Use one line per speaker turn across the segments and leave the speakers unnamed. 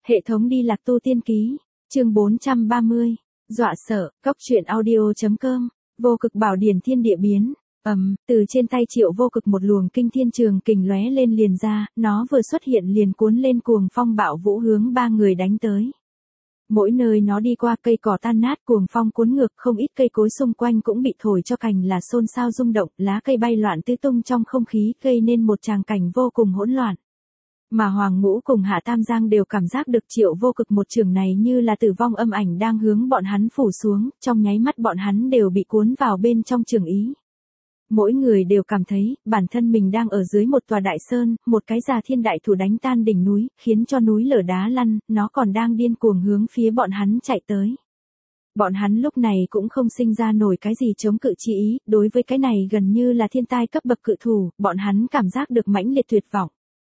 Hệ thống đi lạc tu tiên ký, chương 430, dọa sợ, góc truyện audio.com, vô cực bảo điển thiên địa biến. Từ trên tay Triệu Vô Cực một luồng kinh thiên trường kình lóe lên liền ra, nó vừa xuất hiện liền cuốn lên cuồng phong bạo vũ hướng ba người đánh tới. Mỗi nơi nó đi qua cây cỏ tan nát, cuồng phong cuốn ngược, không ít cây cối xung quanh cũng bị thổi cho cành là xôn xao rung động, lá cây bay loạn tứ tung trong không khí, gây nên một tràng cảnh vô cùng hỗn loạn. Mà Hoàng Ngũ cùng Hạ Tam Giang đều cảm giác được Triệu Vô Cực một trường này như là tử vong âm ảnh đang hướng bọn hắn phủ xuống, trong nháy mắt bọn hắn đều bị cuốn vào bên trong trường ý. Mỗi người đều cảm thấy, bản thân mình đang ở dưới một tòa đại sơn, một cái già thiên đại thủ đánh tan đỉnh núi, khiến cho núi lở đá lăn, nó còn đang điên cuồng hướng phía bọn hắn chạy tới. Bọn hắn lúc này cũng không sinh ra nổi cái gì chống cự chi ý, đối với cái này gần như là thiên tai cấp bậc cự thủ, bọn hắn cảm giác được mãnh liệt tuyệt vọng.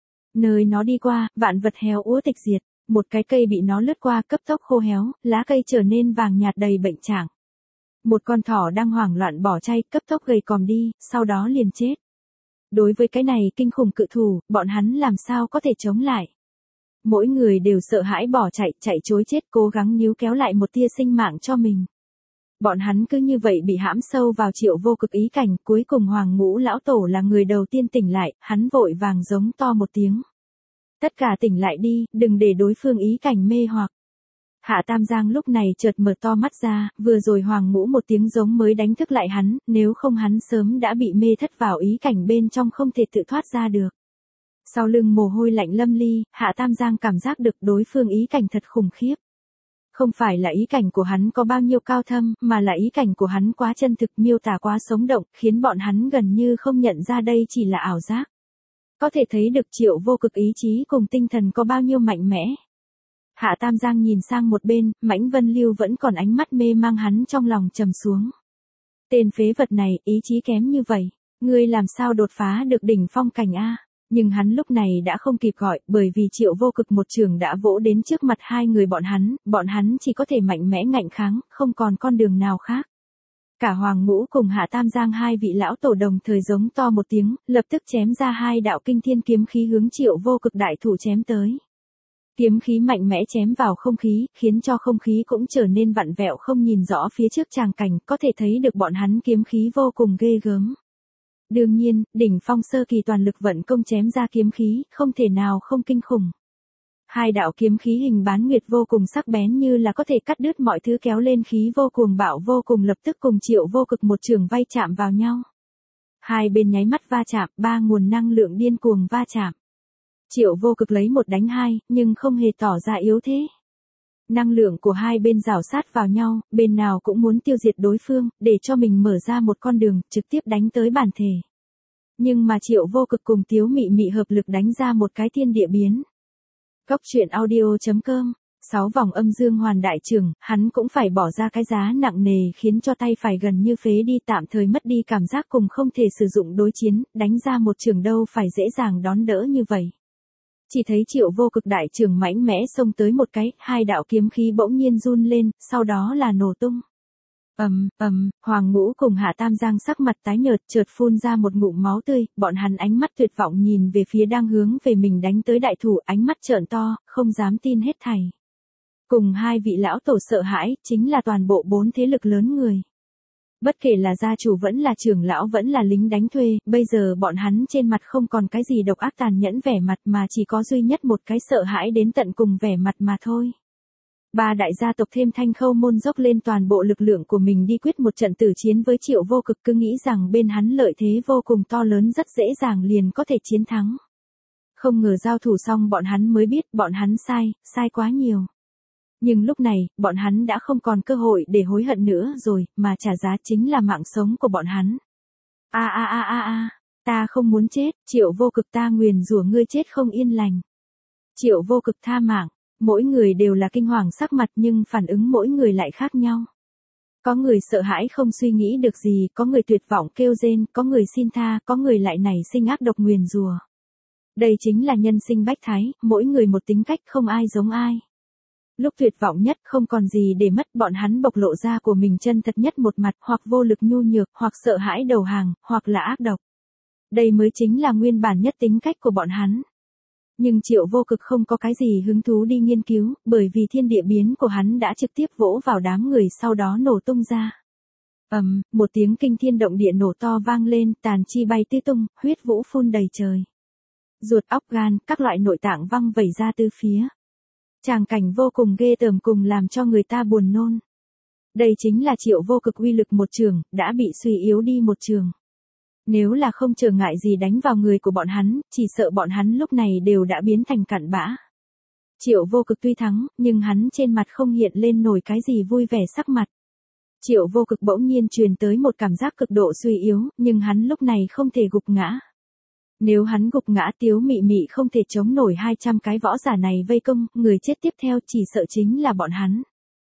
Nơi nó đi qua, vạn vật héo úa tịch diệt, một cái cây bị nó lướt qua cấp tốc khô héo, lá cây trở nên vàng nhạt đầy bệnh trạng. Một con thỏ đang hoảng loạn bỏ chay, cấp tốc gầy còm đi, sau đó liền chết. Đối với cái này kinh khủng cự thủ, bọn hắn làm sao có thể chống lại. Mỗi người đều sợ hãi bỏ chạy trối chết, cố gắng níu kéo lại một tia sinh mạng cho mình. Bọn hắn cứ như vậy bị hãm sâu vào Triệu Vô Cực ý cảnh, cuối cùng Hoàng Ngũ lão tổ là người đầu tiên tỉnh lại, hắn vội vàng giống to một tiếng. Tất cả tỉnh lại đi, đừng để đối phương ý cảnh mê hoặc. Hạ Tam Giang lúc này chợt mở to mắt ra, vừa rồi Hoàng Ngũ một tiếng giống mới đánh thức lại hắn, nếu không hắn sớm đã bị mê thất vào ý cảnh bên trong không thể tự thoát ra được. Sau lưng mồ hôi lạnh lâm ly, Hạ Tam Giang cảm giác được đối phương ý cảnh thật khủng khiếp. Không phải là ý cảnh của hắn có bao nhiêu cao thâm, mà là ý cảnh của hắn quá chân thực, miêu tả quá sống động, khiến bọn hắn gần như không nhận ra đây chỉ là ảo giác. Có thể thấy được Triệu Vô Cực ý chí cùng tinh thần có bao nhiêu mạnh mẽ. Hạ Tam Giang nhìn sang một bên, Mãnh Vân Lưu vẫn còn ánh mắt mê mang, hắn trong lòng trầm xuống. Tên phế vật này, ý chí kém như vậy, ngươi làm sao đột phá được đỉnh phong cảnh a? Nhưng hắn lúc này đã không kịp gọi, bởi vì Triệu Vô Cực một trường đã vỗ đến trước mặt hai người bọn hắn chỉ có thể mạnh mẽ ngạnh kháng, không còn con đường nào khác. Cả Hoàng Ngũ cùng Hạ Tam Giang hai vị lão tổ đồng thời giống to một tiếng, lập tức chém ra hai đạo kinh thiên kiếm khí hướng Triệu Vô Cực đại thủ chém tới. Kiếm khí mạnh mẽ chém vào không khí, khiến cho không khí cũng trở nên vặn vẹo, không nhìn rõ phía trước tràng cảnh, có thể thấy được bọn hắn kiếm khí vô cùng ghê gớm. Đương nhiên, đỉnh phong sơ kỳ toàn lực vận công chém ra kiếm khí, không thể nào không kinh khủng. Hai đạo kiếm khí hình bán nguyệt vô cùng sắc bén như là có thể cắt đứt mọi thứ, kéo lên khí vô cùng bạo vô cùng, lập tức cùng Triệu Vô Cực một trường vay chạm vào nhau. Hai bên nháy mắt va chạm, ba nguồn năng lượng điên cuồng va chạm. Triệu Vô Cực lấy một đánh hai, nhưng không hề tỏ ra yếu thế. Năng lượng của hai bên rảo sát vào nhau, bên nào cũng muốn tiêu diệt đối phương, để cho mình mở ra một con đường, trực tiếp đánh tới bản thể. Nhưng mà Triệu Vô Cực cùng Tiếu Mị Mị hợp lực đánh ra một cái thiên địa biến. Góc truyện audio.com, 6 vòng âm dương hoàn đại trường, hắn cũng phải bỏ ra cái giá nặng nề, khiến cho tay phải gần như phế đi, tạm thời mất đi cảm giác cùng không thể sử dụng đối chiến, đánh ra một trường đâu phải dễ dàng đón đỡ như vậy. Chỉ thấy Triệu Vô Cực đại trường mãnh mẽ xông tới một cái, hai đạo kiếm khí bỗng nhiên run lên, sau đó là nổ tung. Hoàng Ngũ cùng Hạ Tam Giang sắc mặt tái nhợt, chợt phun ra một ngụm máu tươi, bọn hắn ánh mắt tuyệt vọng nhìn về phía đang hướng về mình đánh tới đại thủ, ánh mắt trợn to, không dám tin hết thảy. Cùng hai vị lão tổ sợ hãi, chính là toàn bộ 4 thế lực lớn người. Bất kể là gia chủ vẫn là trưởng lão vẫn là lính đánh thuê, bây giờ bọn hắn trên mặt không còn cái gì độc ác tàn nhẫn vẻ mặt, mà chỉ có duy nhất một cái sợ hãi đến tận cùng vẻ mặt mà thôi. Ba đại gia tộc thêm Thanh Khâu môn dốc lên toàn bộ lực lượng của mình đi quyết một trận tử chiến với Triệu Vô Cực, cứ nghĩ rằng bên hắn lợi thế vô cùng to lớn, rất dễ dàng liền có thể chiến thắng. Không ngờ giao thủ xong bọn hắn mới biết bọn hắn sai quá nhiều. Nhưng lúc này, bọn hắn đã không còn cơ hội để hối hận nữa rồi, mà trả giá chính là mạng sống của bọn hắn. Ta không muốn chết, Triệu Vô Cực, ta nguyền rủa ngươi chết không yên lành. Triệu Vô Cực tha mạng, mỗi người đều là kinh hoàng sắc mặt, nhưng phản ứng mỗi người lại khác nhau. Có người sợ hãi không suy nghĩ được gì, có người tuyệt vọng kêu rên, có người xin tha, có người lại nảy sinh ác độc nguyền rủa. Đây chính là nhân sinh bách thái, mỗi người một tính cách, không ai giống ai. Lúc tuyệt vọng nhất, không còn gì để mất, bọn hắn bộc lộ ra của mình chân thật nhất một mặt, hoặc vô lực nhu nhược, hoặc sợ hãi đầu hàng, hoặc là ác độc. Đây mới chính là nguyên bản nhất tính cách của bọn hắn. Nhưng Triệu Vô Cực không có cái gì hứng thú đi nghiên cứu, bởi vì thiên địa biến của hắn đã trực tiếp vỗ vào đám người sau đó nổ tung ra. Một tiếng kinh thiên động địa nổ to vang lên, tàn chi bay tứ tung, huyết vũ phun đầy trời. Ruột óc gan, các loại nội tạng văng vẩy ra từ phía. Tràng cảnh vô cùng ghê tởm cùng làm cho người ta buồn nôn. Đây chính là Triệu Vô Cực uy lực một trường, đã bị suy yếu đi một trường. Nếu là không trở ngại gì đánh vào người của bọn hắn, chỉ sợ bọn hắn lúc này đều đã biến thành cặn bã. Triệu Vô Cực tuy thắng, nhưng hắn trên mặt không hiện lên nổi cái gì vui vẻ sắc mặt. Triệu Vô Cực bỗng nhiên truyền tới một cảm giác cực độ suy yếu, nhưng hắn lúc này không thể gục ngã. Nếu hắn gục ngã Tiếu Mị Mị không thể chống nổi 200 cái võ giả này vây công, người chết tiếp theo chỉ sợ chính là bọn hắn.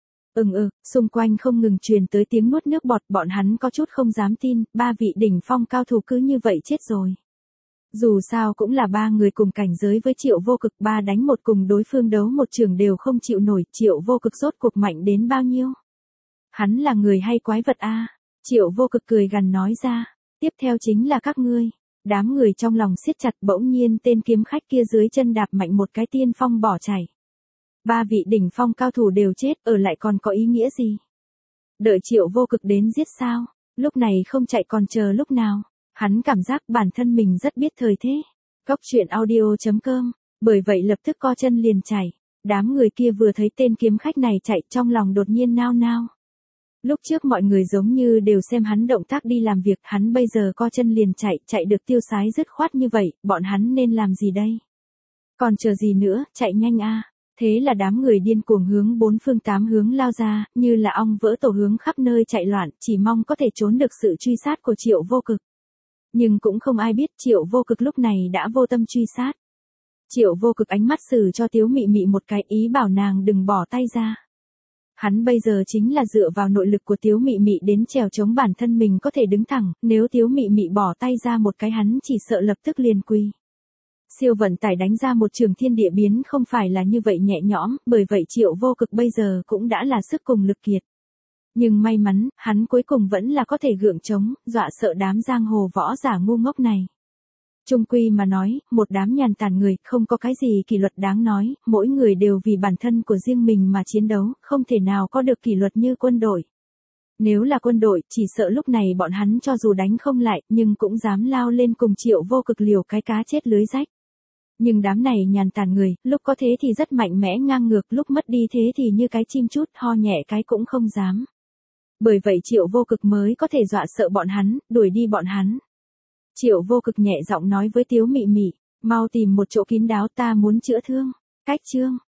Xung quanh không ngừng truyền tới tiếng nuốt nước bọt, bọn hắn có chút không dám tin, 3 vị đỉnh phong cao thủ cứ như vậy chết rồi. Dù sao cũng là 3 người cùng cảnh giới với Triệu Vô Cực, 3 đánh 1 cùng đối phương đấu một trường đều không chịu nổi, Triệu Vô Cực rốt cuộc mạnh đến bao nhiêu? Hắn là người hay quái vật a? Triệu Vô Cực cười gằn nói ra, tiếp theo chính là các ngươi. Đám người trong lòng siết chặt, bỗng nhiên tên kiếm khách kia dưới chân đạp mạnh một cái tiên phong bỏ chạy. 3 vị đỉnh phong cao thủ đều chết, ở lại còn có ý nghĩa gì? Đợi Triệu Vô Cực đến giết sao? Lúc này không chạy còn chờ lúc nào? Hắn cảm giác bản thân mình rất biết thời thế. Góc truyện audio.com, bởi vậy lập tức co chân liền chạy. Đám người kia vừa thấy tên kiếm khách này chạy trong lòng đột nhiên nao nao. Lúc trước mọi người giống như đều xem hắn động tác đi làm việc, hắn bây giờ co chân liền chạy được tiêu sái dứt khoát như vậy, bọn hắn nên làm gì đây? Còn chờ gì nữa, chạy nhanh a! Thế là đám người điên cuồng hướng 4 phương 8 hướng lao ra, như là ong vỡ tổ hướng khắp nơi chạy loạn, chỉ mong có thể trốn được sự truy sát của Triệu Vô Cực. Nhưng cũng không ai biết Triệu Vô Cực lúc này đã vô tâm truy sát. Triệu Vô Cực ánh mắt xử cho Tiếu Mị Mị một cái, ý bảo nàng đừng bỏ tay ra. Hắn bây giờ chính là dựa vào nội lực của Tiếu Mị Mị đến trèo chống bản thân mình có thể đứng thẳng, nếu Tiếu Mị Mị bỏ tay ra một cái hắn chỉ sợ lập tức liền quỳ. Siêu vận tải đánh ra một trường thiên địa biến không phải là như vậy nhẹ nhõm, bởi vậy Triệu Vô Cực bây giờ cũng đã là sức cùng lực kiệt. Nhưng may mắn, hắn cuối cùng vẫn là có thể gượng chống, dọa sợ đám giang hồ võ giả ngu ngốc này. Chung quy mà nói, một đám nhàn tản người, không có cái gì kỷ luật đáng nói, mỗi người đều vì bản thân của riêng mình mà chiến đấu, không thể nào có được kỷ luật như quân đội. Nếu là quân đội, chỉ sợ lúc này bọn hắn cho dù đánh không lại, nhưng cũng dám lao lên cùng Triệu Vô Cực liều cái cá chết lưới rách. Nhưng đám này nhàn tản người, lúc có thế thì rất mạnh mẽ ngang ngược, lúc mất đi thế thì như cái chim chút, ho nhẹ cái cũng không dám. Bởi vậy Triệu Vô Cực mới có thể dọa sợ bọn hắn, đuổi đi bọn hắn. Triệu Vô Cực nhẹ giọng nói với Tiếu Mị Mị, mau tìm một chỗ kín đáo, ta muốn chữa thương. Cách chương